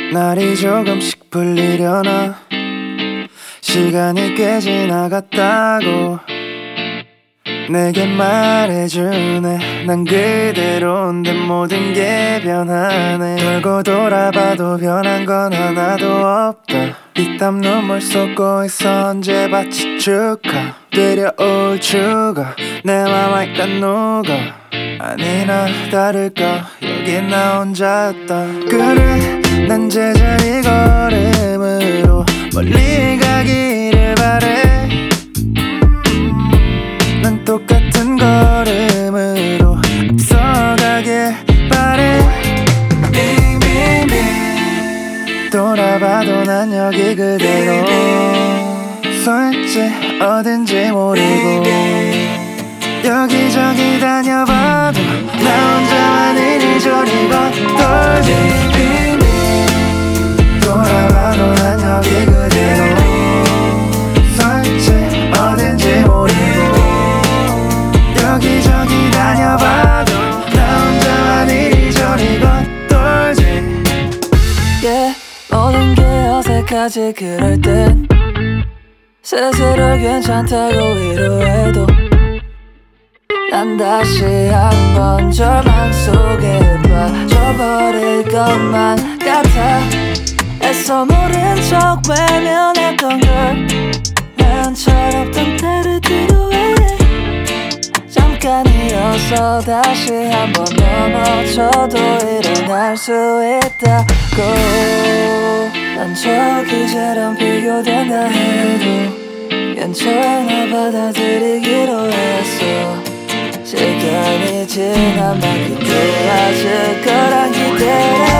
날이 조금씩 풀리려나 시간이 꽤 지나갔다고 내게 말해주네. 난 그대로인데 모든 게 변하네. 돌고 돌아봐도 변한 건 하나도 없다. 피땀 눈물 쏟고 있어 언제 받치 축하 들여올 추가 내 맘 알까 누가 아니나 다를까 여긴 나 혼자였다. 그래 난 제자리 걸음으로 멀리 가기를 바래. 난 똑같은 걸음으로 앞서가길 바래. 돌아봐도 난 여기 그대로 서 있지 어딘지 모르고 여기저기 다녀봐도 나 혼자만 이리저리 걷돌지. 돌아봐도 난 여기 그대로 서 있지 어딘지 모르고 여기저기 다녀봐도 나 혼자만 이리저리 걷돌지. Yeah, 모든 게 어색하지 그럴 땐 스스로 괜찮다고 위로해도 난 다시 한번 절망 속에 빠져버릴 것만 같아. 애써 모른 척 외면했던 걸 난 철없던 때를 뒤로해. 잠깐이어서 다시 한번 넘어져도 일어날 수 있다고. 난 저기처럼 비교된다 해도 괜찮아 받아들이기로 했어. 시간이 지나면 기대하실 거란 기대를